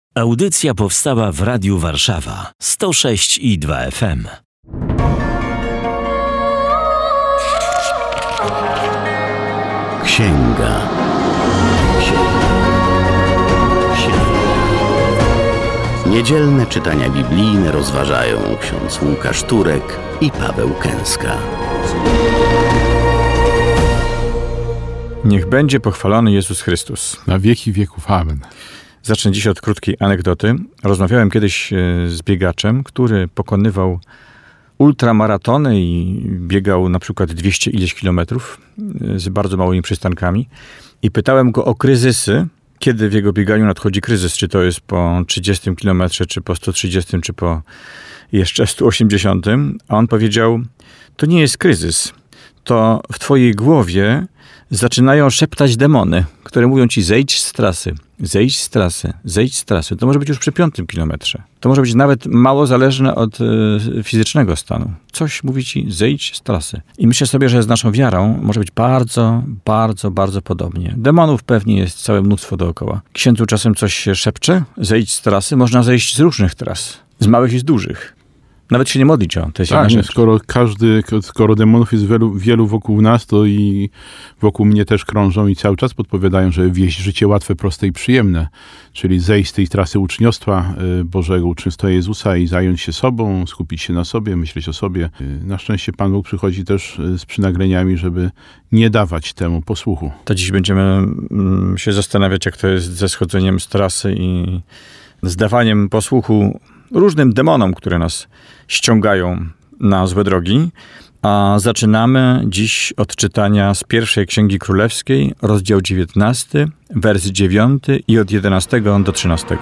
Audycja powstała w Radiu Warszawa 106,2 FM. Księga. Niedzielne czytania biblijne rozważają ksiądz Łukasz Turek i Paweł Kęska. Niech będzie pochwalony Jezus Chrystus. Na wieki wieków. Amen. Zacznę dziś od krótkiej anegdoty. Rozmawiałem kiedyś z biegaczem, który pokonywał ultramaratony i biegał na przykład 200 ileś kilometrów z bardzo małymi przystankami. I pytałem go o kryzysy, kiedy w jego bieganiu nadchodzi kryzys. Czy to jest po 30 kilometrze, czy po 130, czy po jeszcze 180. A on powiedział, to nie jest kryzys. To w twojej głowie zaczynają szeptać demony, które mówią ci zejdź z trasy, zejdź z trasy, zejdź z trasy. To może być już przy 5 kilometrze. To może być nawet mało zależne od fizycznego stanu. Coś mówi ci zejdź z trasy. I myślę sobie, że z naszą wiarą może być bardzo, bardzo, bardzo podobnie. Demonów pewnie jest całe mnóstwo dookoła. Księdzu czasem coś się szepcze, zejdź z trasy. Można zejść z różnych tras, z małych i z dużych. Nawet się nie modlić o to jest tak, skoro demonów jest wielu wokół nas, to i wokół mnie też krążą i cały czas podpowiadają, że wieść życie łatwe, proste i przyjemne. Czyli zejść z tej trasy uczniostwa Bożego, uczniostwa Jezusa i zająć się sobą, skupić się na sobie, myśleć o sobie. Na szczęście Pan Bóg przychodzi też z przynagleniami, żeby nie dawać temu posłuchu. To dziś będziemy się zastanawiać, jak to jest ze schodzeniem z trasy i z dawaniem posłuchu różnym demonom, które nas ściągają na złe drogi. A zaczynamy dziś od czytania z pierwszej Księgi Królewskiej, rozdział 19, wers 9 i od 11 do 13.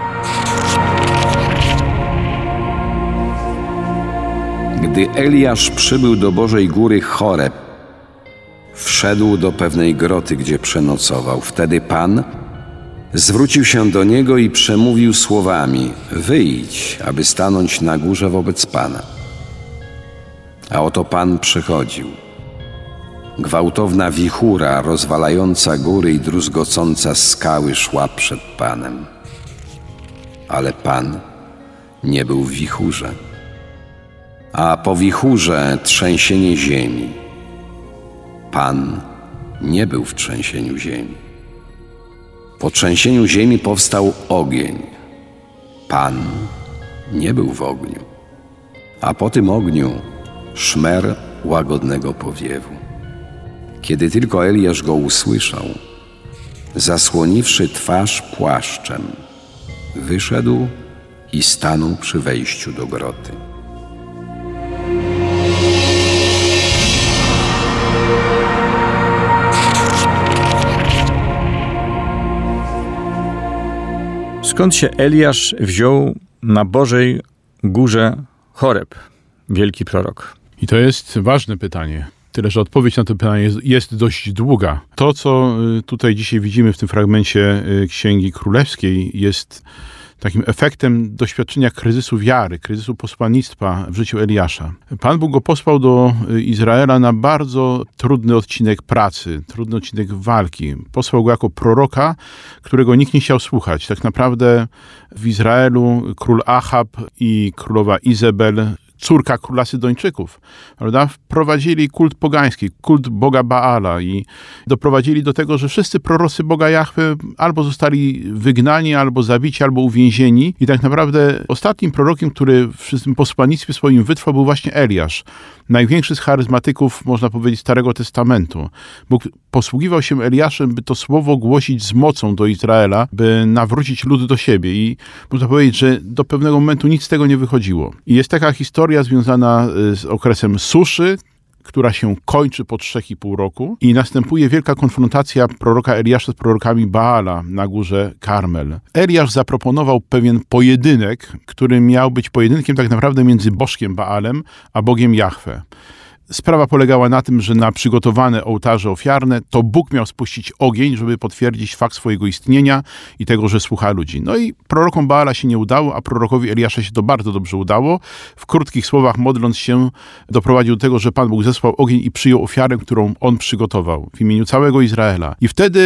Gdy Eliasz przybył do Bożej Góry Choreb, wszedł do pewnej groty, gdzie przenocował. Wtedy Pan zwrócił się do niego i przemówił słowami: wyjdź, aby stanąć na górze wobec Pana. A oto Pan przychodził. Gwałtowna wichura, rozwalająca góry i druzgocąca skały szła przed Panem. Ale Pan nie był w wichurze. A po wichurze trzęsienie ziemi. Pan nie był w trzęsieniu ziemi. Po trzęsieniu ziemi powstał ogień. Pan nie był w ogniu. A po tym ogniu szmer łagodnego powiewu. Kiedy tylko Eliasz go usłyszał, zasłoniwszy twarz płaszczem, wyszedł i stanął przy wejściu do groty. Skąd się Eliasz wziął na Bożej Górze Choreb, wielki prorok? I to jest ważne pytanie. Tyle, że odpowiedź na to pytanie jest dość długa. To, co tutaj dzisiaj widzimy w tym fragmencie Księgi Królewskiej, jest takim efektem doświadczenia kryzysu wiary, kryzysu posłannictwa w życiu Eliasza. Pan Bóg go posłał do Izraela na bardzo trudny odcinek pracy, trudny odcinek walki. Posłał go jako proroka, którego nikt nie chciał słuchać. Tak naprawdę w Izraelu król Achab i królowa Izabel, córka króla Sydończyków, prawda? Wprowadzili kult pogański, kult Boga Baala i doprowadzili do tego, że wszyscy prorocy Boga Jahwe albo zostali wygnani, albo zabici, albo uwięzieni. I tak naprawdę ostatnim prorokiem, który w tym posłannictwie swoim wytrwał, był właśnie Eliasz. Największy z charyzmatyków, można powiedzieć, Starego Testamentu. Bóg posługiwał się Eliaszem, by to słowo głosić z mocą do Izraela, by nawrócić lud do siebie. I można powiedzieć, że do pewnego momentu nic z tego nie wychodziło. I jest taka historia związana z okresem suszy, która się kończy po 3,5 roku i następuje wielka konfrontacja proroka Eliasza z prorokami Baala na górze Karmel. Eliasz zaproponował pewien pojedynek, który miał być pojedynkiem tak naprawdę między bożkiem Baalem a Bogiem Jahwe. Sprawa polegała na tym, że na przygotowane ołtarze ofiarne to Bóg miał spuścić ogień, żeby potwierdzić fakt swojego istnienia i tego, że słucha ludzi. No i prorokom Baala się nie udało, a prorokowi Eliasza się to bardzo dobrze udało. W krótkich słowach modląc się doprowadził do tego, że Pan Bóg zesłał ogień i przyjął ofiarę, którą on przygotował w imieniu całego Izraela. I wtedy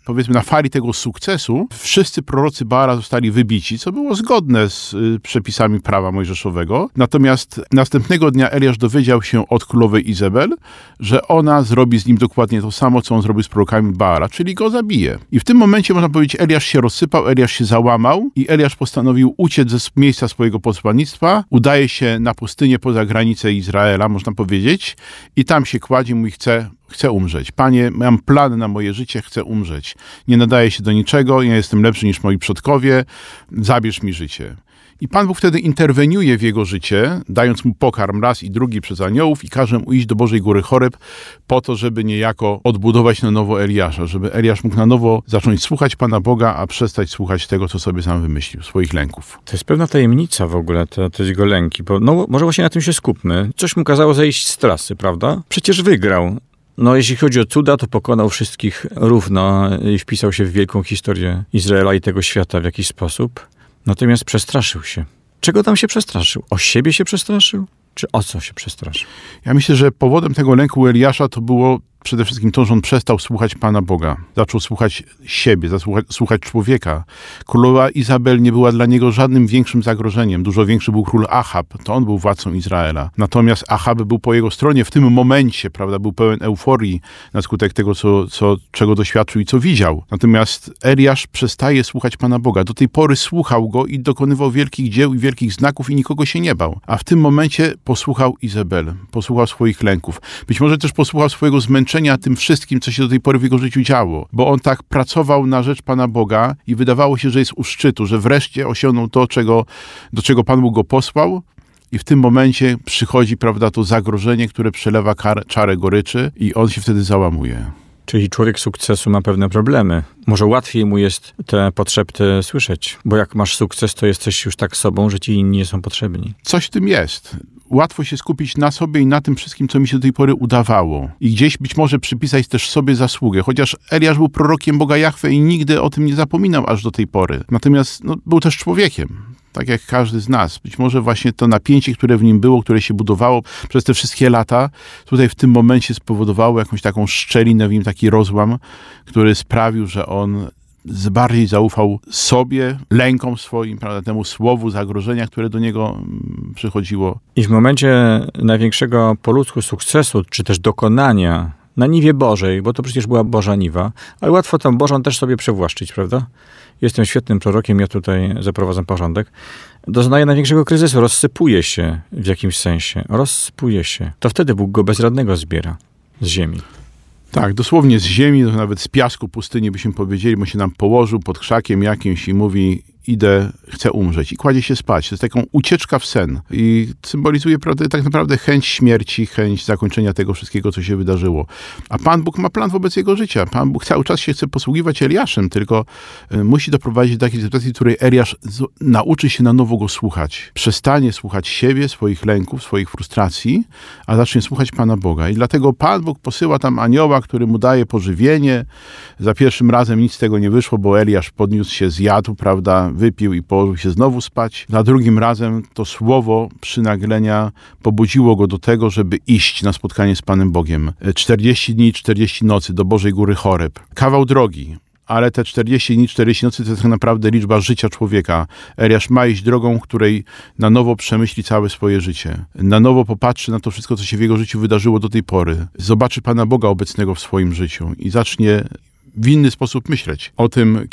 powiedzmy na fali tego sukcesu, wszyscy prorocy Baala zostali wybici, co było zgodne z przepisami prawa mojżeszowego. Natomiast następnego dnia Eliasz dowiedział się od królowej Izabel, że ona zrobi z nim dokładnie to samo, co on zrobił z prorokami Baala, czyli go zabije. I w tym momencie, można powiedzieć, Eliasz się rozsypał, Eliasz się załamał i Eliasz postanowił uciec ze miejsca swojego posłannictwa, udaje się na pustynię poza granicę Izraela, można powiedzieć, i tam się kładzie, mówi, chcę umrzeć. Panie, mam plan na moje życie, chcę umrzeć. Nie nadaję się do niczego, ja jestem lepszy niż moi przodkowie, zabierz mi życie. I Pan Bóg wtedy interweniuje w jego życie, dając mu pokarm raz i drugi przez aniołów i każe mu iść do Bożej Góry Choreb po to, żeby niejako odbudować na nowo Eliasza, żeby Eliasz mógł na nowo zacząć słuchać Pana Boga, a przestać słuchać tego, co sobie sam wymyślił, swoich lęków. To jest pewna tajemnica w ogóle, te jego lęki, bo może właśnie na tym się skupmy. Coś mu kazało zejść z trasy, prawda? Przecież wygrał. No, jeśli chodzi o cuda, to pokonał wszystkich równo i wpisał się w wielką historię Izraela i tego świata w jakiś sposób. Natomiast przestraszył się. Czego tam się przestraszył? O siebie się przestraszył? Czy o co się przestraszył? Ja myślę, że powodem tego lęku Eliasza to było przede wszystkim to, że on przestał słuchać Pana Boga. Zaczął słuchać siebie, słuchać człowieka. Królowa Izabel nie była dla niego żadnym większym zagrożeniem. Dużo większy był król Achab. To on był władcą Izraela. Natomiast Achab był po jego stronie w tym momencie, prawda, był pełen euforii na skutek tego, czego doświadczył i co widział. Natomiast Eliasz przestaje słuchać Pana Boga. Do tej pory słuchał go i dokonywał wielkich dzieł i wielkich znaków i nikogo się nie bał. A w tym momencie posłuchał Izabel. Posłuchał swoich lęków. Być może też posłuchał swojego zmęczenia tym wszystkim, co się do tej pory w jego życiu działo. Bo on tak pracował na rzecz Pana Boga i wydawało się, że jest u szczytu, że wreszcie osiągnął to, do czego Pan Bóg go posłał. I w tym momencie przychodzi, prawda, to zagrożenie, które przelewa czarę goryczy i on się wtedy załamuje. Czyli człowiek sukcesu ma pewne problemy. Może łatwiej mu jest te podszepty słyszeć, bo jak masz sukces, to jesteś już tak sobą, że ci inni nie są potrzebni. Coś w tym jest. Łatwo się skupić na sobie i na tym wszystkim, co mi się do tej pory udawało. I gdzieś być może przypisać też sobie zasługę. Chociaż Eliasz był prorokiem Boga Jahwe i nigdy o tym nie zapominał aż do tej pory. Natomiast był też człowiekiem. Tak jak każdy z nas. Być może właśnie to napięcie, które w nim było, które się budowało przez te wszystkie lata, tutaj w tym momencie spowodowało jakąś taką szczelinę w nim, taki rozłam, który sprawił, że on bardziej zaufał sobie, lękom swoim, prawda, temu słowu zagrożenia, które do niego przychodziło. I w momencie największego po ludzku sukcesu, czy też dokonania na niwie Bożej, bo to przecież była Boża niwa, ale łatwo tą Bożą też sobie przewłaszczyć, prawda? Jestem świetnym prorokiem, ja tutaj zaprowadzam porządek. Doznaje największego kryzysu, rozsypuje się w jakimś sensie, rozsypuje się. To wtedy Bóg go bezradnego zbiera z ziemi. Tak, dosłownie z ziemi, nawet z piasku pustyni byśmy powiedzieli, bo się nam położył pod krzakiem jakimś i mówi: idę, chcę umrzeć. I kładzie się spać. To jest taką ucieczka w sen. I symbolizuje tak naprawdę chęć śmierci, chęć zakończenia tego wszystkiego, co się wydarzyło. A Pan Bóg ma plan wobec jego życia. Pan Bóg cały czas się chce posługiwać Eliaszem, tylko musi doprowadzić do takiej sytuacji, w której Eliasz nauczy się na nowo go słuchać. Przestanie słuchać siebie, swoich lęków, swoich frustracji, a zacznie słuchać Pana Boga. I dlatego Pan Bóg posyła tam anioła, który mu daje pożywienie. Za pierwszym razem nic z tego nie wyszło, bo Eliasz podniósł się, zjadł, prawda, wypił i położył się znowu spać. Za drugim razem to słowo przynaglenia pobudziło go do tego, żeby iść na spotkanie z Panem Bogiem. 40 dni, 40 nocy do Bożej Góry Choreb. Kawał drogi, ale te 40 dni, 40 nocy to jest tak naprawdę liczba życia człowieka. Eliasz ma iść drogą, której na nowo przemyśli całe swoje życie. Na nowo popatrzy na to wszystko, co się w jego życiu wydarzyło do tej pory. Zobaczy Pana Boga obecnego w swoim życiu i zacznie w inny sposób myśleć o tym,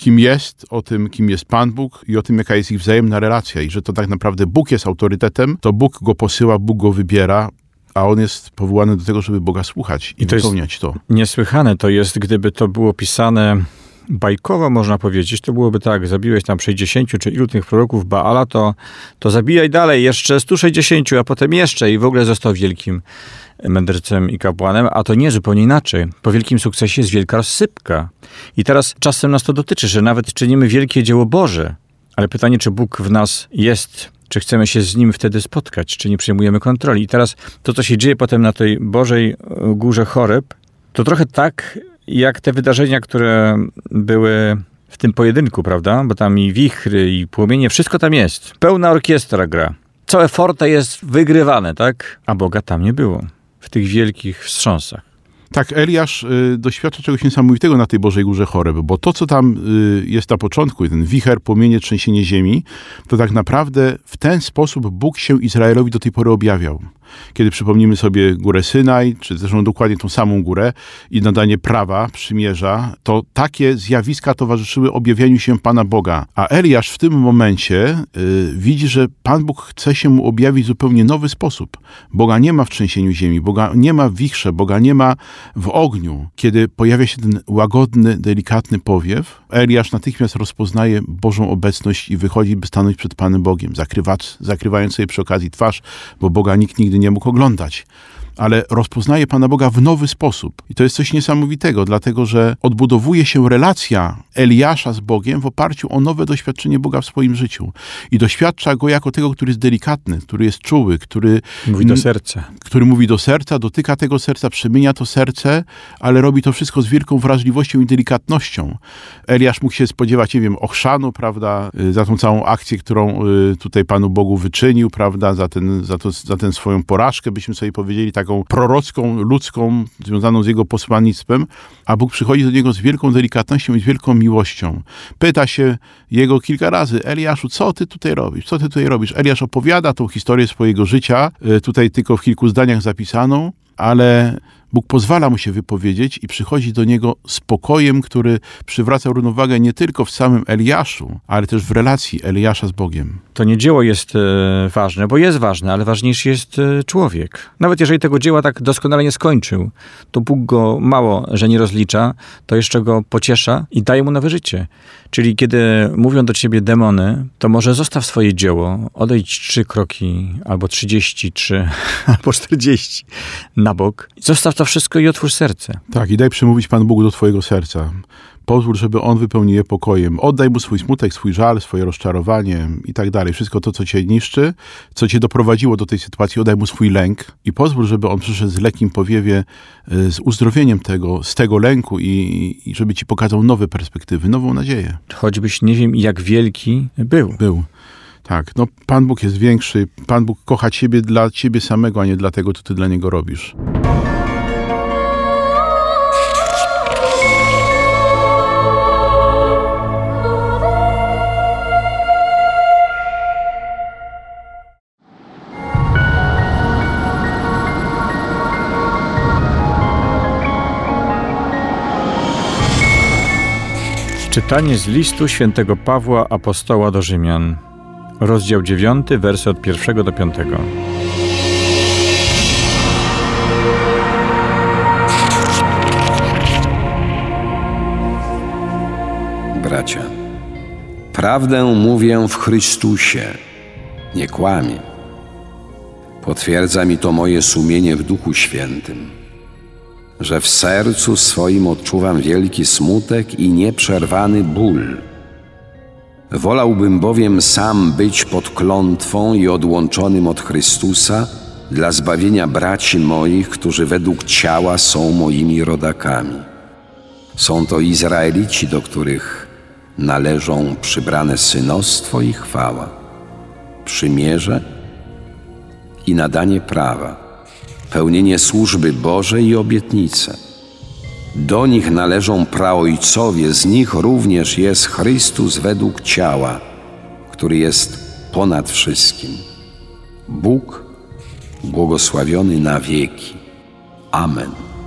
kim jest Pan Bóg i o tym, jaka jest ich wzajemna relacja i że to tak naprawdę Bóg jest autorytetem, to Bóg go posyła, Bóg go wybiera, a on jest powołany do tego, żeby Boga słuchać i wypełniać to. Niesłychane to jest, gdyby to było pisane bajkowo, można powiedzieć, to byłoby tak: zabiłeś tam 60 czy ilu tych proroków Baala, to zabijaj dalej, jeszcze 160, a potem jeszcze i w ogóle został wielkim mędrcem i kapłanem, a to nie, zupełnie inaczej. Po wielkim sukcesie jest wielka rozsypka. I teraz czasem nas to dotyczy, że nawet czynimy wielkie dzieło Boże, ale pytanie, czy Bóg w nas jest, czy chcemy się z Nim wtedy spotkać, czy nie przejmujemy kontroli. I teraz to, co się dzieje potem na tej Bożej Górze Choreb, to trochę tak, jak te wydarzenia, które były w tym pojedynku, prawda? Bo tam i wichry, i płomienie, wszystko tam jest. Pełna orkiestra gra. Całe forte jest wygrywane, tak? A Boga tam nie było. W tych wielkich wstrząsach. Tak, Eliasz doświadcza czegoś niesamowitego na tej Bożej Górze Choreb, bo to, co tam jest na początku, ten wicher, płomienie, trzęsienie ziemi, to tak naprawdę w ten sposób Bóg się Izraelowi do tej pory objawiał. Kiedy przypomnimy sobie górę Synaj, czy zresztą dokładnie tą samą górę i nadanie prawa, przymierza, to takie zjawiska towarzyszyły objawieniu się Pana Boga. A Eliasz w tym momencie widzi, że Pan Bóg chce się mu objawić w zupełnie nowy sposób. Boga nie ma w trzęsieniu ziemi, Boga nie ma w wichrze, Boga nie ma w ogniu. Kiedy pojawia się ten łagodny, delikatny powiew, Eliasz natychmiast rozpoznaje Bożą obecność i wychodzi, by stanąć przed Panem Bogiem, zakrywając sobie przy okazji twarz, bo Boga nikt nigdy nie mógł oglądać. Ale rozpoznaje Pana Boga w nowy sposób. I to jest coś niesamowitego, dlatego że odbudowuje się relacja Eliasza z Bogiem w oparciu o nowe doświadczenie Boga w swoim życiu. I doświadcza Go jako tego, który jest delikatny, który jest czuły, który Mówi do serca. Który mówi do serca, dotyka tego serca, przemienia to serce, ale robi to wszystko z wielką wrażliwością i delikatnością. Eliasz mógł się spodziewać, nie wiem, ochrzanu, prawda, za tą całą akcję, którą tutaj Panu Bogu wyczynił, prawda, za tę swoją porażkę, byśmy sobie powiedzieli, taką prorocką, ludzką, związaną z jego posłannictwem, a Bóg przychodzi do niego z wielką delikatnością i z wielką miłością. Pyta się jego kilka razy: Eliaszu, co ty tutaj robisz? Co ty tutaj robisz? Eliasz opowiada tą historię swojego życia, tutaj tylko w kilku zdaniach zapisaną, ale Bóg pozwala mu się wypowiedzieć i przychodzi do niego z pokojem, który przywraca równowagę nie tylko w samym Eliaszu, ale też w relacji Eliasza z Bogiem. To nie dzieło jest ważne, bo jest ważne, ale ważniejszy jest człowiek. Nawet jeżeli tego dzieła tak doskonale nie skończył, to Bóg go mało, że nie rozlicza, to jeszcze go pociesza i daje mu nowe życie. Czyli kiedy mówią do ciebie demony, to może zostaw swoje dzieło, odejdź 3 kroki, albo 33, albo 40 na bok. Zostaw to wszystko i otwórz serce. Tak, i daj przemówić Pan Bóg do twojego serca. Pozwól, żeby On wypełnił je pokojem. Oddaj Mu swój smutek, swój żal, swoje rozczarowanie i tak dalej. Wszystko to, co cię niszczy, co cię doprowadziło do tej sytuacji, oddaj Mu swój lęk i pozwól, żeby On przyszedł z lekkim powiewie, z uzdrowieniem z tego lęku i żeby ci pokazał nowe perspektywy, nową nadzieję. Choćbyś nie wiem, jak wielki był. Tak, no Pan Bóg jest większy. Pan Bóg kocha ciebie dla ciebie samego, a nie dla tego, co ty dla Niego robisz. Czytanie z listu świętego Pawła Apostoła do Rzymian. Rozdział 9, wersy od 1 do 5. Bracia, prawdę mówię w Chrystusie, nie kłamię. Potwierdza mi to moje sumienie w Duchu Świętym, że w sercu swoim odczuwam wielki smutek i nieprzerwany ból. Wolałbym bowiem sam być pod klątwą i odłączonym od Chrystusa dla zbawienia braci moich, którzy według ciała są moimi rodakami. Są to Izraelici, do których należą przybrane synostwo i chwała, przymierze i nadanie prawa, pełnienie służby Bożej i obietnice. Do nich należą praojcowie, z nich również jest Chrystus według ciała, który jest ponad wszystkim. Bóg błogosławiony na wieki. Amen.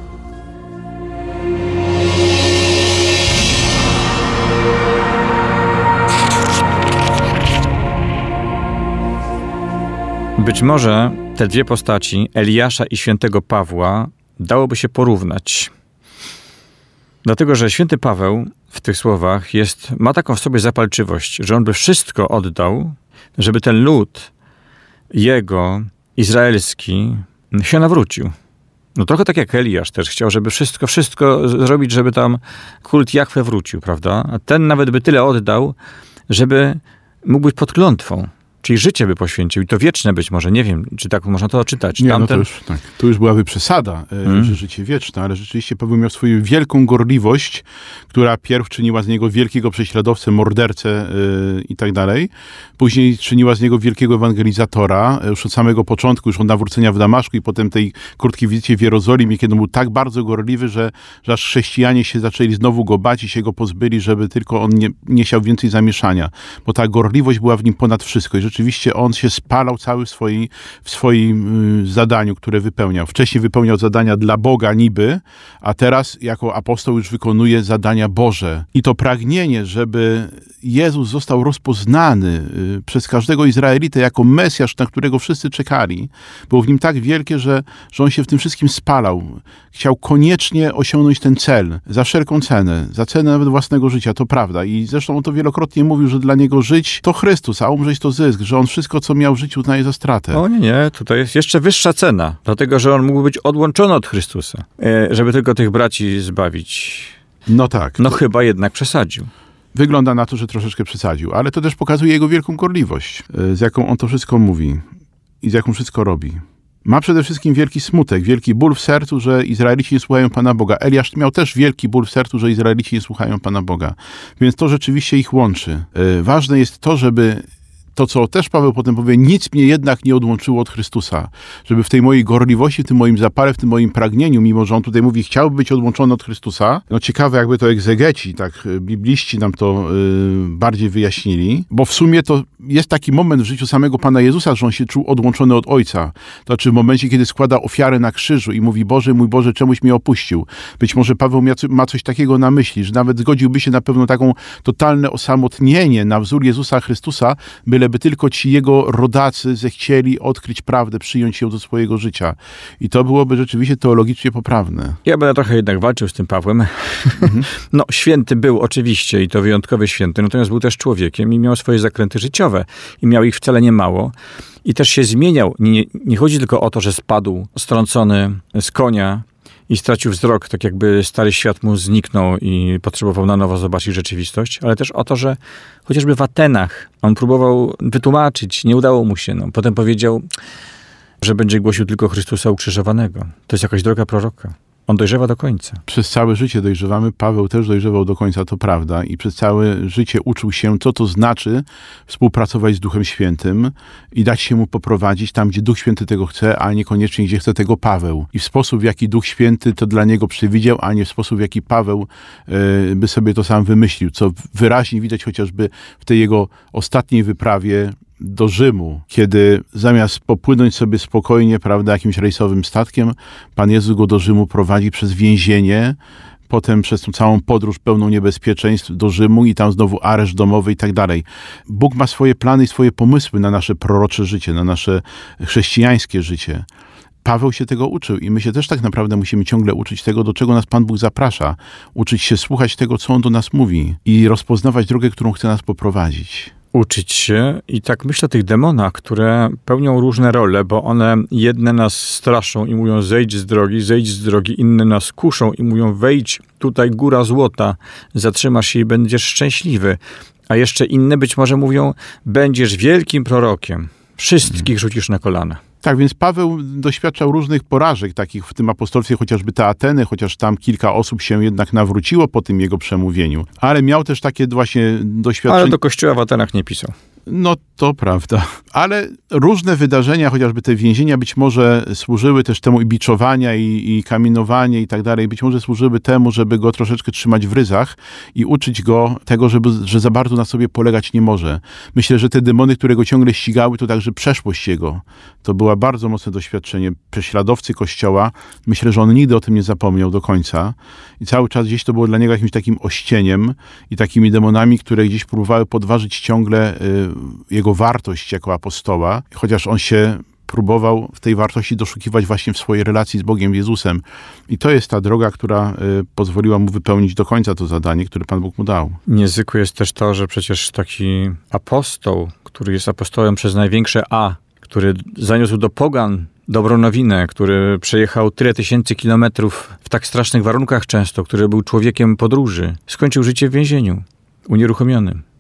Być może te dwie postaci, Eliasza i świętego Pawła, dałoby się porównać. Dlatego, że święty Paweł w tych słowach ma taką w sobie zapalczywość, że on by wszystko oddał, żeby ten lud jego, izraelski, się nawrócił. No trochę tak jak Eliasz też chciał, żeby wszystko zrobić, żeby tam kult Jahwe wrócił, prawda? A ten nawet by tyle oddał, żeby mógł być pod klątwą. Czyli życie by poświęcił i to wieczne być może, nie wiem, czy tak można to czytać. Nie, no to już, tak. Tu już byłaby przesada, że życie wieczne, ale rzeczywiście Paweł miał swoją wielką gorliwość, która pierw czyniła z niego wielkiego prześladowcę, mordercę i tak dalej. Później czyniła z niego wielkiego ewangelizatora, już od samego początku, już od nawrócenia w Damaszku i potem tej krótkiej wizycie w Jerozolimie, kiedy był tak bardzo gorliwy, że aż chrześcijanie się zaczęli znowu go bać i się go pozbyli, żeby tylko on nie siał więcej zamieszania. Bo ta gorliwość była w nim ponad wszystko i rzeczywiście on się spalał cały w swoim zadaniu, które wypełniał. Wcześniej wypełniał zadania dla Boga niby, a teraz jako apostoł już wykonuje zadania Boże. I to pragnienie, żeby Jezus został rozpoznany przez każdego Izraelitę jako Mesjasz, na którego wszyscy czekali, było w nim tak wielkie, że on się w tym wszystkim spalał. Chciał koniecznie osiągnąć ten cel, za wszelką cenę, za cenę nawet własnego życia, to prawda. I zresztą on to wielokrotnie mówił, że dla niego żyć to Chrystus, a umrzeć to zysk, że on wszystko, co miał w życiu, uznaje za stratę. O nie, tutaj jest jeszcze wyższa cena, dlatego, że on mógł być odłączony od Chrystusa, żeby tylko tych braci zbawić. No tak. No chyba jednak przesadził. Wygląda na to, że troszeczkę przesadził, ale to też pokazuje jego wielką gorliwość, z jaką on to wszystko mówi i z jaką wszystko robi. Ma przede wszystkim wielki smutek, wielki ból w sercu, że Izraelici nie słuchają Pana Boga. Eliasz miał też wielki ból w sercu, że Izraelici nie słuchają Pana Boga. Więc to rzeczywiście ich łączy. Ważne jest to, żeby to, co też Paweł potem powie, nic mnie jednak nie odłączyło od Chrystusa. Żeby w tej mojej gorliwości, w tym moim zapale, w tym moim pragnieniu, mimo że on tutaj mówi, chciałby być odłączony od Chrystusa. No ciekawe, jakby to egzegeci, tak, bibliści nam to bardziej wyjaśnili, bo w sumie to jest taki moment w życiu samego Pana Jezusa, że on się czuł odłączony od Ojca. To znaczy w momencie, kiedy składa ofiarę na krzyżu i mówi, Boże, mój Boże, czemuś mnie opuścił. Być może Paweł ma coś takiego na myśli, że nawet zgodziłby się na pewno taką totalne osamotnienie na wzór Jezusa Chrystusa, byleby tylko ci jego rodacy zechcieli odkryć prawdę, przyjąć ją do swojego życia. I to byłoby rzeczywiście teologicznie poprawne. Ja będę trochę jednak walczył z tym Pawłem. No, święty był oczywiście i to wyjątkowy święty, natomiast był też człowiekiem i miał swoje zakręty życiowe i miał ich wcale nie mało. I też się zmieniał. Nie chodzi tylko o to, że spadł strącony z konia i stracił wzrok, tak jakby stary świat mu zniknął i potrzebował na nowo zobaczyć rzeczywistość, ale też o to, że chociażby w Atenach on próbował wytłumaczyć, nie udało mu się. No. Potem powiedział, że będzie głosił tylko Chrystusa ukrzyżowanego. To jest jakaś droga proroka. On dojrzewa do końca. Przez całe życie dojrzewamy. Paweł też dojrzewał do końca, to prawda. I przez całe życie uczył się, co to znaczy współpracować z Duchem Świętym i dać się mu poprowadzić tam, gdzie Duch Święty tego chce, a niekoniecznie, gdzie chce tego Paweł. I w sposób, w jaki Duch Święty to dla niego przewidział, a nie w sposób, w jaki Paweł by sobie to sam wymyślił. Co wyraźnie widać chociażby w tej jego ostatniej wyprawie do Rzymu, kiedy zamiast popłynąć sobie spokojnie, prawda, jakimś rejsowym statkiem, Pan Jezus go do Rzymu prowadzi przez więzienie, potem przez tą całą podróż pełną niebezpieczeństw do Rzymu i tam znowu areszt domowy i tak dalej. Bóg ma swoje plany i swoje pomysły na nasze prorocze życie, na nasze chrześcijańskie życie. Paweł się tego uczył i my się też tak naprawdę musimy ciągle uczyć tego, do czego nas Pan Bóg zaprasza. Uczyć się słuchać tego, co On do nas mówi i rozpoznawać drogę, którą chce nas poprowadzić. Uczyć się i tak myślę o tych demonach, które pełnią różne role, bo one jedne nas straszą i mówią zejdź z drogi, inne nas kuszą i mówią wejdź tutaj góra złota, zatrzymasz się i będziesz szczęśliwy, a jeszcze inne być może mówią będziesz wielkim prorokiem, wszystkich rzucisz na kolana. Tak, więc Paweł doświadczał różnych porażek, takich w tym apostolstwie, chociażby te Ateny, chociaż tam kilka osób się jednak nawróciło po tym jego przemówieniu. Ale miał też takie właśnie doświadczenia. Ale do kościoła w Atenach nie pisał. No to prawda. Ale różne wydarzenia, chociażby te więzienia być może służyły też temu i biczowania i kamienowanie i tak dalej, być może służyły temu, żeby go troszeczkę trzymać w ryzach i uczyć go tego, że za bardzo na sobie polegać nie może. Myślę, że te demony, które go ciągle ścigały, to także przeszłość jego. To była bardzo mocne doświadczenie. Prześladowcy Kościoła, myślę, że on nigdy o tym nie zapomniał do końca. I cały czas gdzieś to było dla niego jakimś takim ościeniem i takimi demonami, które gdzieś próbowały podważyć ciągle jego wartość jako apostoła, chociaż on się próbował w tej wartości doszukiwać właśnie w swojej relacji z Bogiem Jezusem. I to jest ta droga, która pozwoliła mu wypełnić do końca to zadanie, które Pan Bóg mu dał. Niezwykłe jest też to, że przecież taki apostoł, który jest apostołem przez największe A, który zaniósł do pogan dobrą nowinę, który przejechał tyle tysięcy kilometrów w tak strasznych warunkach często, który był człowiekiem podróży, skończył życie w więzieniu, unieruchomionym.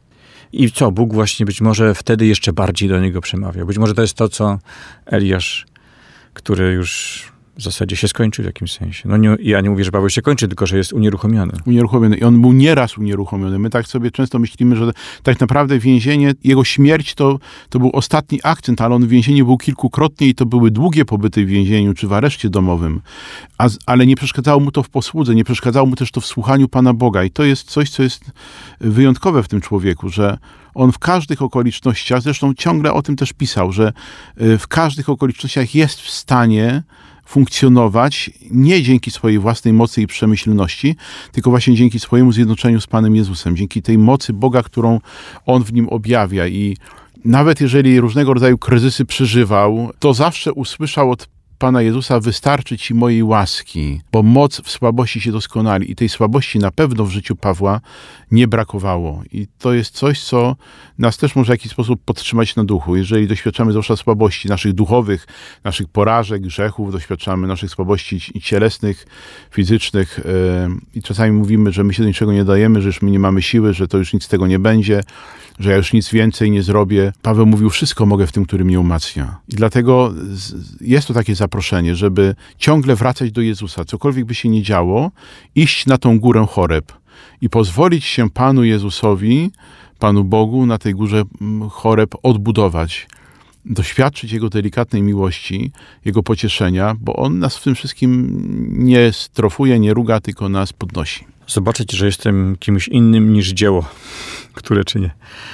I co? Bóg właśnie być może wtedy jeszcze bardziej do niego przemawiał. Być może to jest to, co Eliasz, który już w zasadzie się skończył w jakimś sensie. Ja nie mówię, że Paweł się kończy, tylko że jest unieruchomiony. Unieruchomiony. I on był nieraz unieruchomiony. My tak sobie często myślimy, że tak naprawdę więzienie, jego śmierć to był ostatni akcent, ale on w więzieniu był kilkukrotnie i to były długie pobyty w więzieniu czy w areszcie domowym. Ale nie przeszkadzało mu to w posłudze, nie przeszkadzało mu też to w słuchaniu Pana Boga. I to jest coś, co jest wyjątkowe w tym człowieku, że on w każdych okolicznościach, zresztą ciągle o tym też pisał, że w każdych okolicznościach jest w stanie funkcjonować nie dzięki swojej własnej mocy i przemyślności, tylko właśnie dzięki swojemu zjednoczeniu z Panem Jezusem, dzięki tej mocy Boga, którą On w nim objawia. I nawet jeżeli różnego rodzaju kryzysy przeżywał, to zawsze usłyszał od Pana Jezusa: wystarczy Ci mojej łaski, bo moc w słabości się doskonali. I tej słabości na pewno w życiu Pawła nie brakowało. I to jest coś, co nas też może w jakiś sposób podtrzymać na duchu. Jeżeli doświadczamy zwłaszcza słabości naszych duchowych, naszych porażek, grzechów, doświadczamy naszych słabości cielesnych, fizycznych i czasami mówimy, że my się do niczego nie dajemy, że już my nie mamy siły, że to już nic z tego nie będzie, że ja już nic więcej nie zrobię. Paweł mówił: wszystko mogę w tym, który mnie umacnia. I dlatego jest to takie zaproszenie, żeby ciągle wracać do Jezusa. Cokolwiek by się nie działo, iść na tą górę Choreb i pozwolić się Panu Jezusowi, Panu Bogu na tej górze Choreb odbudować. Doświadczyć Jego delikatnej miłości, Jego pocieszenia, bo On nas w tym wszystkim nie strofuje, nie ruga, tylko nas podnosi. Zobaczyć, że jestem kimś innym niż dzieło, które czynię.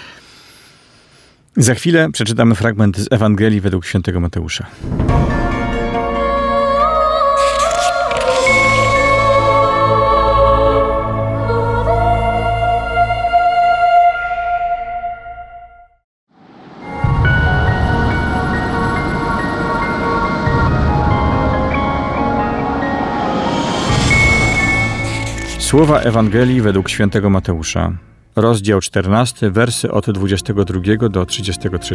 Za chwilę przeczytamy fragment z Ewangelii według świętego Mateusza. Słowa Ewangelii według świętego Mateusza, rozdział 14, wersy od 22 do 33.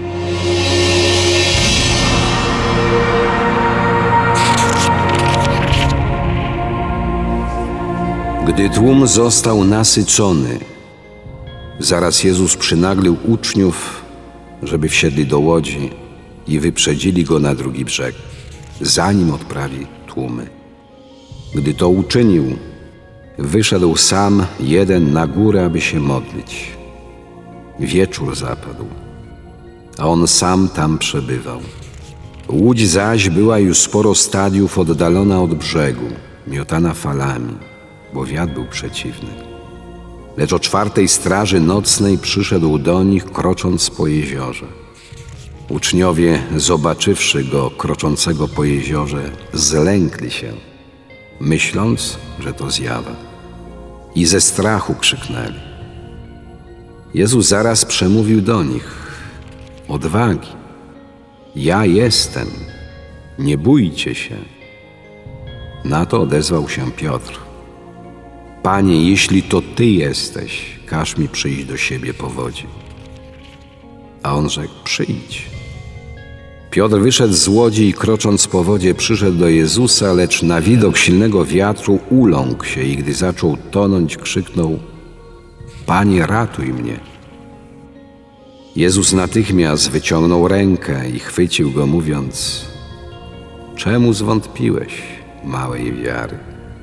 Gdy tłum został nasycony, zaraz Jezus przynaglił uczniów, żeby wsiedli do łodzi i wyprzedzili Go na drugi brzeg, zanim odprawi tłumy. Gdy to uczynił, wyszedł sam jeden na górę, aby się modlić. Wieczór zapadł, a on sam tam przebywał. Łódź zaś była już sporo stadiów oddalona od brzegu, miotana falami, bo wiatr był przeciwny. Lecz o 4:00 straży nocnej przyszedł do nich, krocząc po jeziorze. Uczniowie, zobaczywszy go kroczącego po jeziorze, zlękli się, myśląc, że to zjawa, i ze strachu krzyknęli. Jezus zaraz przemówił do nich: odwagi, ja jestem, nie bójcie się. Na to odezwał się Piotr: Panie, jeśli to Ty jesteś, każ mi przyjść do siebie po wodzie. A on rzekł: przyjdź. Piotr wyszedł z łodzi i krocząc po wodzie przyszedł do Jezusa, lecz na widok silnego wiatru uląkł się i gdy zaczął tonąć, krzyknął: Panie, ratuj mnie. Jezus natychmiast wyciągnął rękę i chwycił go, mówiąc: czemu zwątpiłeś, małej wiary?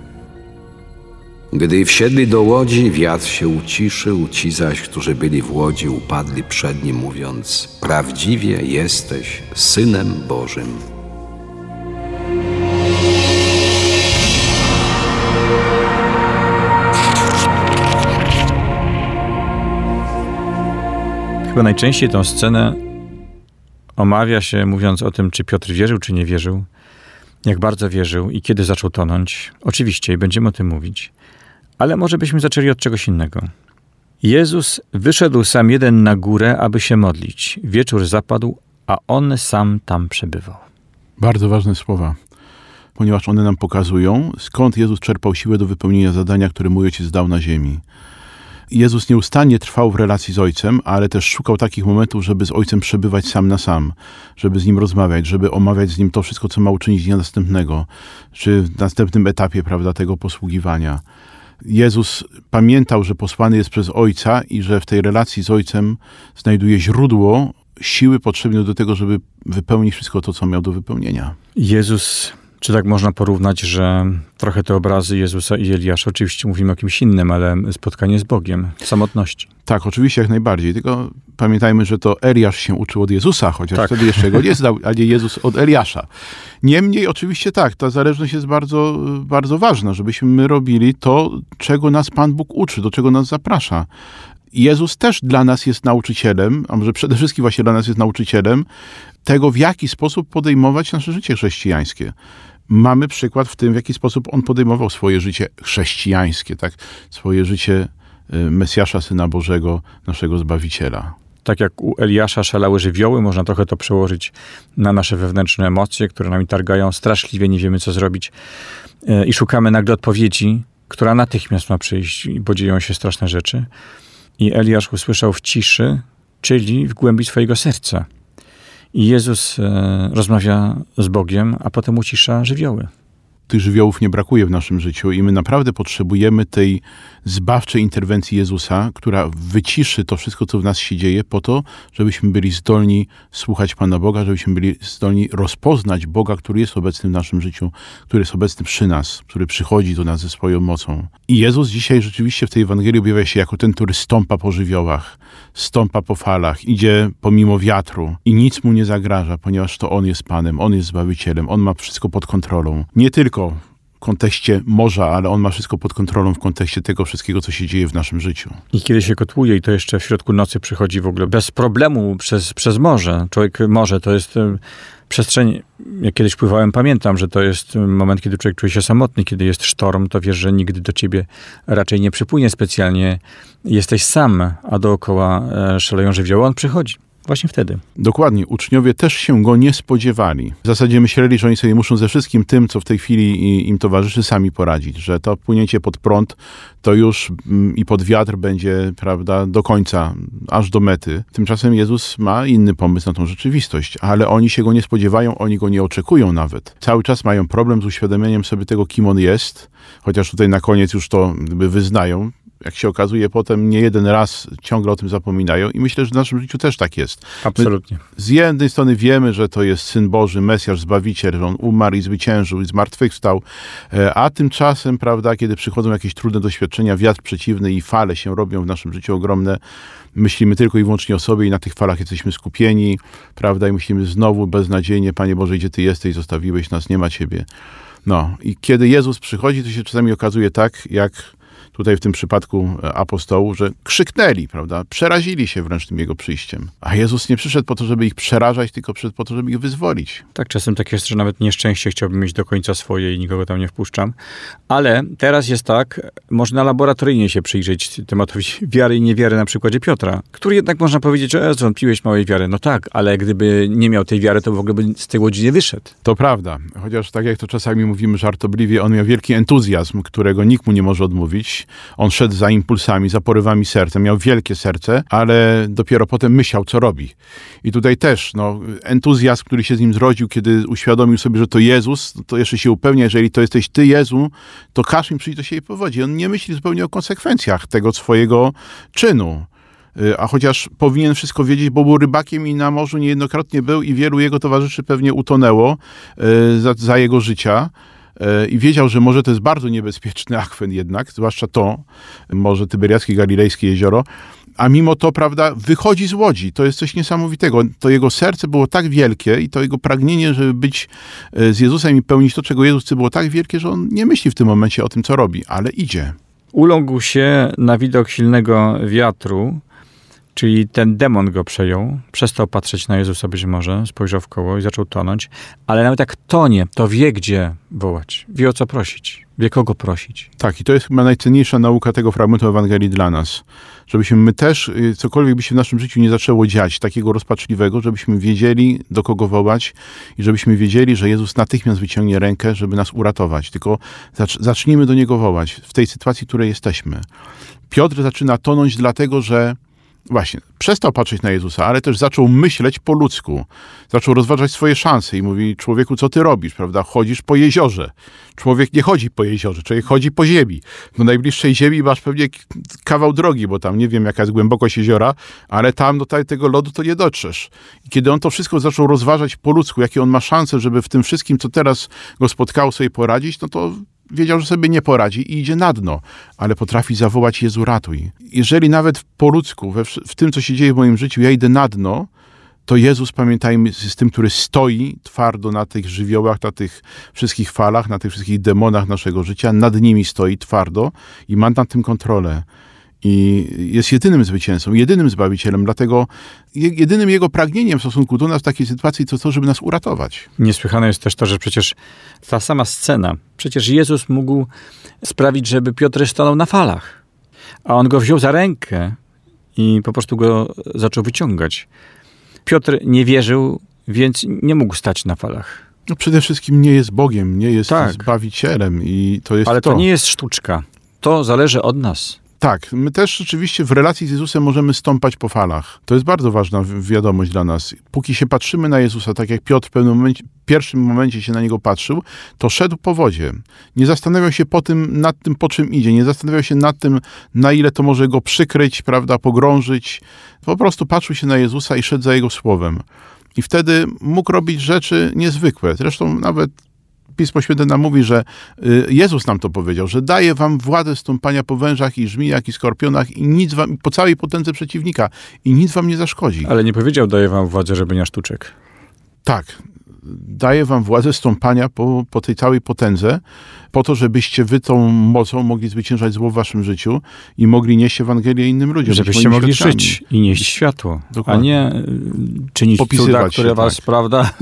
Gdy wsiedli do łodzi, wiatr się uciszył, ci zaś, którzy byli w łodzi, upadli przed nim, mówiąc: prawdziwie jesteś Synem Bożym. Chyba najczęściej tę scenę omawia się, mówiąc o tym, czy Piotr wierzył, czy nie wierzył, jak bardzo wierzył i kiedy zaczął tonąć. Oczywiście, i będziemy o tym mówić. Ale może byśmy zaczęli od czegoś innego. Jezus wyszedł sam jeden na górę, aby się modlić. Wieczór zapadł, a on sam tam przebywał. Bardzo ważne słowa, ponieważ one nam pokazują, skąd Jezus czerpał siłę do wypełnienia zadania, które mu Ojciec dał na ziemi. Jezus nieustannie trwał w relacji z Ojcem, ale też szukał takich momentów, żeby z Ojcem przebywać sam na sam, żeby z Nim rozmawiać, żeby omawiać z Nim to wszystko, co ma uczynić dnia następnego, czy w następnym etapie, prawda, tego posługiwania. Jezus pamiętał, że posłany jest przez Ojca i że w tej relacji z Ojcem znajduje źródło siły potrzebne do tego, żeby wypełnić wszystko to, co miał do wypełnienia. Jezus, czy tak można porównać, że trochę te obrazy Jezusa i Eliasza, oczywiście mówimy o kimś innym, ale spotkanie z Bogiem, samotności. Tak, oczywiście, jak najbardziej. Tylko pamiętajmy, że to Eliasz się uczył od Jezusa, chociaż wtedy jeszcze go nie znał, a nie Jezus od Eliasza. Niemniej oczywiście tak, ta zależność jest bardzo, bardzo ważna, żebyśmy my robili to, czego nas Pan Bóg uczy, do czego nas zaprasza. Jezus też dla nas jest nauczycielem, a może przede wszystkim właśnie dla nas jest nauczycielem tego, w jaki sposób podejmować nasze życie chrześcijańskie. Mamy przykład w tym, w jaki sposób on podejmował swoje życie chrześcijańskie, tak? Swoje życie Mesjasza, Syna Bożego, naszego Zbawiciela. Tak jak u Eliasza szalały żywioły, można trochę to przełożyć na nasze wewnętrzne emocje, które nami targają straszliwie, nie wiemy co zrobić i szukamy nagle odpowiedzi, która natychmiast ma przyjść, bo dzieją się straszne rzeczy. I Eliasz usłyszał w ciszy, czyli w głębi swojego serca. I Jezus rozmawia z Bogiem, a potem ucisza żywioły. Tych żywiołów nie brakuje w naszym życiu i my naprawdę potrzebujemy tej zbawczej interwencji Jezusa, która wyciszy to wszystko, co w nas się dzieje, po to, żebyśmy byli zdolni słuchać Pana Boga, żebyśmy byli zdolni rozpoznać Boga, który jest obecny w naszym życiu, który jest obecny przy nas, który przychodzi do nas ze swoją mocą. I Jezus dzisiaj rzeczywiście w tej Ewangelii objawia się jako ten, który stąpa po żywiołach, stąpa po falach, idzie pomimo wiatru i nic mu nie zagraża, ponieważ to On jest Panem, On jest Zbawicielem, On ma wszystko pod kontrolą. Nie tylko w kontekście morza, ale On ma wszystko pod kontrolą w kontekście tego wszystkiego, co się dzieje w naszym życiu. I kiedy się kotłuje i to jeszcze w środku nocy przychodzi w ogóle bez problemu przez morze. Morze to jest przestrzeń, jak kiedyś pływałem, pamiętam, że to jest moment, kiedy człowiek czuje się samotny, kiedy jest sztorm, to wiesz, że nigdy do ciebie raczej nie przypłynie specjalnie. Jesteś sam, a dookoła szaleją żywioły, on przychodzi. Właśnie wtedy. Dokładnie. Uczniowie też się go nie spodziewali. W zasadzie myśleli, że oni sobie muszą ze wszystkim tym, co w tej chwili im towarzyszy, sami poradzić. Że to płynięcie pod prąd to już i pod wiatr będzie, prawda, do końca, aż do mety. Tymczasem Jezus ma inny pomysł na tą rzeczywistość, ale oni się go nie spodziewają, oni go nie oczekują nawet. Cały czas mają problem z uświadomieniem sobie tego, kim on jest, chociaż tutaj na koniec już to wyznają. Jak się okazuje, potem nie jeden raz ciągle o tym zapominają i myślę, że w naszym życiu też tak jest. Absolutnie. My z jednej strony wiemy, że to jest Syn Boży, Mesjasz, Zbawiciel, że On umarł i zwyciężył i zmartwychwstał, a tymczasem, prawda, kiedy przychodzą jakieś trudne doświadczenia, wiatr przeciwny i fale się robią w naszym życiu ogromne, myślimy tylko i wyłącznie o sobie i na tych falach jesteśmy skupieni, prawda, i myślimy znowu beznadziejnie, Panie Boże, gdzie Ty jesteś, zostawiłeś nas, nie ma Ciebie. No i kiedy Jezus przychodzi, to się czasami okazuje tak, jak tutaj w tym przypadku apostołów, że krzyknęli, prawda? Przerazili się wręcz tym Jego przyjściem. A Jezus nie przyszedł po to, żeby ich przerażać, tylko przyszedł po to, żeby ich wyzwolić. Tak, czasem tak jest, że nawet nieszczęście chciałbym mieć do końca swoje i nikogo tam nie wpuszczam. Ale teraz jest tak, można laboratoryjnie się przyjrzeć tematowi wiary i niewiary na przykładzie Piotra, który jednak można powiedzieć, że zwątpiłeś małej wiary. No tak, ale gdyby nie miał tej wiary, to w ogóle by z tej łodzi nie wyszedł. To prawda. Chociaż tak jak to czasami mówimy żartobliwie, on miał wielki entuzjazm, którego nikt mu nie może odmówić. On szedł za impulsami, za porywami serca, miał wielkie serce, ale dopiero potem myślał, co robi. I tutaj też, entuzjazm, który się z nim zrodził, kiedy uświadomił sobie, że to Jezus, to jeszcze się upewnia, jeżeli to jesteś Ty, Jezu, to każ mi przyjść do siebie powodzi. On nie myśli zupełnie o konsekwencjach tego swojego czynu. A chociaż powinien wszystko wiedzieć, bo był rybakiem i na morzu niejednokrotnie był i wielu jego towarzyszy pewnie utonęło za jego życia. I wiedział, że może to jest bardzo niebezpieczny akwen jednak, zwłaszcza to, Morze Tyberiackie, Galilejskie jezioro, a mimo to, prawda, wychodzi z łodzi. To jest coś niesamowitego. To jego serce było tak wielkie i to jego pragnienie, żeby być z Jezusem i pełnić to, czego Jezus chce, było tak wielkie, że on nie myśli w tym momencie o tym, co robi, ale idzie. Uląkł się na widok silnego wiatru, czyli ten demon go przejął, przestał patrzeć na Jezusa być może, spojrzał w koło i zaczął tonąć, ale nawet jak tonie, to wie, gdzie wołać, wie, o co prosić, wie, kogo prosić. Tak, i to jest chyba najcenniejsza nauka tego fragmentu Ewangelii dla nas, żebyśmy my też, cokolwiek by się w naszym życiu nie zaczęło dziać, takiego rozpaczliwego, żebyśmy wiedzieli, do kogo wołać i żebyśmy wiedzieli, że Jezus natychmiast wyciągnie rękę, żeby nas uratować. Tylko zacznijmy do Niego wołać w tej sytuacji, w której jesteśmy. Piotr zaczyna tonąć dlatego, że właśnie, przestał patrzeć na Jezusa, ale też zaczął myśleć po ludzku. Zaczął rozważać swoje szanse i mówi: człowieku, co ty robisz, prawda? Chodzisz po jeziorze. Człowiek nie chodzi po jeziorze, człowiek chodzi po ziemi. Do najbliższej ziemi masz pewnie kawał drogi, bo tam nie wiem, jaka jest głębokość jeziora, ale tam do tego lodu to nie dotrzesz. I kiedy on to wszystko zaczął rozważać po ludzku, jakie on ma szanse, żeby w tym wszystkim, co teraz go spotkało, sobie poradzić, no to wiedział, że sobie nie poradzi i idzie na dno, ale potrafi zawołać: Jezu, ratuj. Jeżeli nawet po ludzku, w tym, co się dzieje w moim życiu, ja idę na dno, to Jezus, pamiętajmy, jest tym, który stoi twardo na tych żywiołach, na tych wszystkich falach, na tych wszystkich demonach naszego życia, nad nimi stoi twardo i ma nad tym kontrolę. I jest jedynym zwycięzcą, jedynym Zbawicielem, dlatego jedynym Jego pragnieniem w stosunku do nas w takiej sytuacji to to, żeby nas uratować. Niesłychane jest też to, że przecież ta sama scena, przecież Jezus mógł sprawić, żeby Piotr stanął na falach, a on go wziął za rękę i po prostu go zaczął wyciągać. Piotr nie wierzył, więc nie mógł stać na falach. No przede wszystkim nie jest Bogiem, nie jest Zbawicielem i to jest Ale to nie jest sztuczka. To zależy od nas. Tak, my też rzeczywiście w relacji z Jezusem możemy stąpać po falach. To jest bardzo ważna wiadomość dla nas. Póki się patrzymy na Jezusa, tak jak Piotr w pierwszym momencie się na Niego patrzył, to szedł po wodzie. Nie zastanawiał się nad tym, po czym idzie. Nie zastanawiał się nad tym, na ile to może go przykryć, prawda, pogrążyć. Po prostu patrzył się na Jezusa i szedł za Jego słowem. I wtedy mógł robić rzeczy niezwykłe. Zresztą nawet Pismo Święte nam mówi, że Jezus nam to powiedział, że daje wam władzę stąpania po wężach i żmijach i skorpionach i nic wam, po całej potędze przeciwnika i nic wam nie zaszkodzi. Ale nie powiedział: daje wam władzę robienia sztuczek. Tak. Daje wam władzę stąpania po tej całej potędze, po to, żebyście wy tą mocą mogli zwyciężać zło w waszym życiu i mogli nieść Ewangelię innym ludziom. Żebyście mogli żyć i nieść światło, dokładnie. A nie czynić cuda, które was, prawda,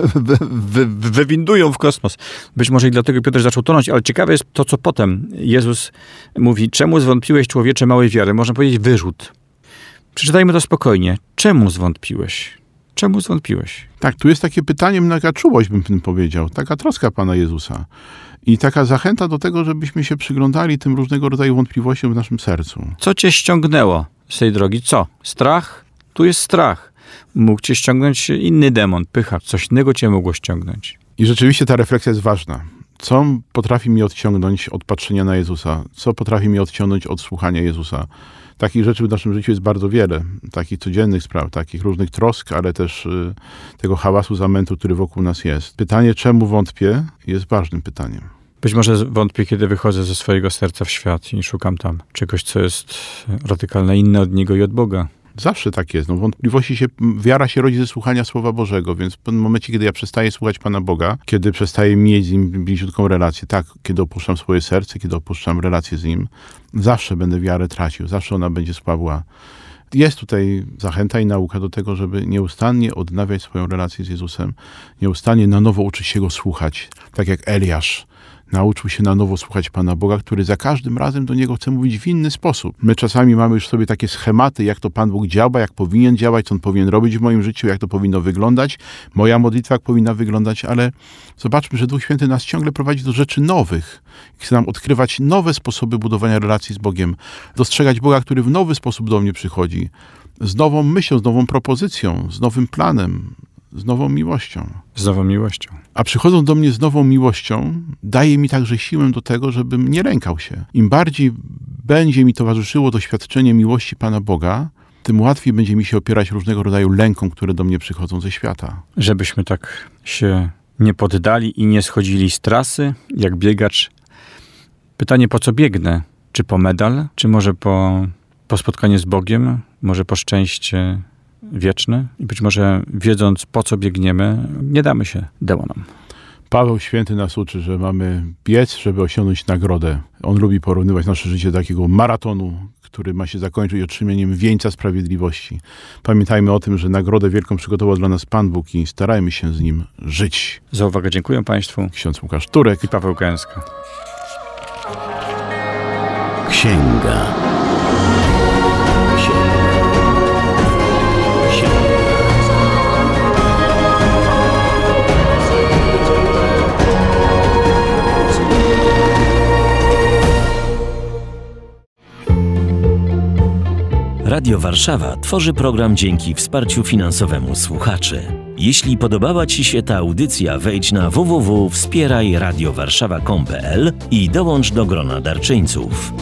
wywindują w kosmos. Być może i dlatego Piotr zaczął tonąć, ale ciekawe jest to, co potem Jezus mówi: czemu zwątpiłeś, człowiecze małej wiary? Można powiedzieć wyrzut. Przeczytajmy to spokojnie. Czemu zwątpiłeś? Czemu zwątpiłeś? Tak, tu jest takie pytanie, taka czułość, bym tym powiedział, taka troska Pana Jezusa i taka zachęta do tego, żebyśmy się przyglądali tym różnego rodzaju wątpliwościom w naszym sercu. Co cię ściągnęło z tej drogi? Co? Strach? Tu jest strach. Mógł cię ściągnąć inny demon, pycha. Coś innego cię mogło ściągnąć. I rzeczywiście ta refleksja jest ważna. Co potrafi mnie odciągnąć od patrzenia na Jezusa? Co potrafi mnie odciągnąć od słuchania Jezusa? Takich rzeczy w naszym życiu jest bardzo wiele. Takich codziennych spraw, takich różnych trosk, ale też tego hałasu, zamętu, który wokół nas jest. Pytanie, czemu wątpię, jest ważnym pytaniem. Być może wątpię, kiedy wychodzę ze swojego serca w świat i szukam tam czegoś, co jest radykalnie inne od Niego i od Boga. Zawsze tak jest. Wiara się rodzi ze słuchania Słowa Bożego, więc w pewnym momencie, kiedy ja przestaję słuchać Pana Boga, kiedy przestaję mieć z Nim bliziutką relację, tak, kiedy opuszczam swoje serce, kiedy opuszczam relację z Nim, zawsze będę wiarę tracił, zawsze ona będzie słabła. Jest tutaj zachęta i nauka do tego, żeby nieustannie odnawiać swoją relację z Jezusem, nieustannie na nowo uczyć się Go słuchać, tak jak Eliasz nauczył się na nowo słuchać Pana Boga, który za każdym razem do Niego chce mówić w inny sposób. My czasami mamy już sobie takie schematy, jak to Pan Bóg działa, jak powinien działać, co On powinien robić w moim życiu, jak to powinno wyglądać, moja modlitwa jak powinna wyglądać, ale zobaczmy, że Duch Święty nas ciągle prowadzi do rzeczy nowych. Chce nam odkrywać nowe sposoby budowania relacji z Bogiem, dostrzegać Boga, który w nowy sposób do mnie przychodzi, z nową myślą, z nową propozycją, z nowym planem, z nową miłością. Z nową miłością. A przychodząc do mnie z nową miłością, daje mi także siłę do tego, żebym nie lękał się. Im bardziej będzie mi towarzyszyło doświadczenie miłości Pana Boga, tym łatwiej będzie mi się opierać różnego rodzaju lękom, które do mnie przychodzą ze świata. Żebyśmy tak się nie poddali i nie schodzili z trasy, jak biegacz. Pytanie, po co biegnę? Czy po medal? Czy może po spotkanie z Bogiem? Może po szczęście wieczne? I być może wiedząc, po co biegniemy, nie damy się demonom. Paweł Święty nas uczy, że mamy biec, żeby osiągnąć nagrodę. On lubi porównywać nasze życie do takiego maratonu, który ma się zakończyć otrzymaniem wieńca sprawiedliwości. Pamiętajmy o tym, że nagrodę wielką przygotował dla nas Pan Bóg i starajmy się z Nim żyć. Za uwagę dziękuję Państwu. Ksiądz Łukasz Turek i Paweł Gęska. Księga. Radio Warszawa tworzy program dzięki wsparciu finansowemu słuchaczy. Jeśli podobała Ci się ta audycja, wejdź na www.wspierajradiowarszawa.com.pl i dołącz do grona darczyńców.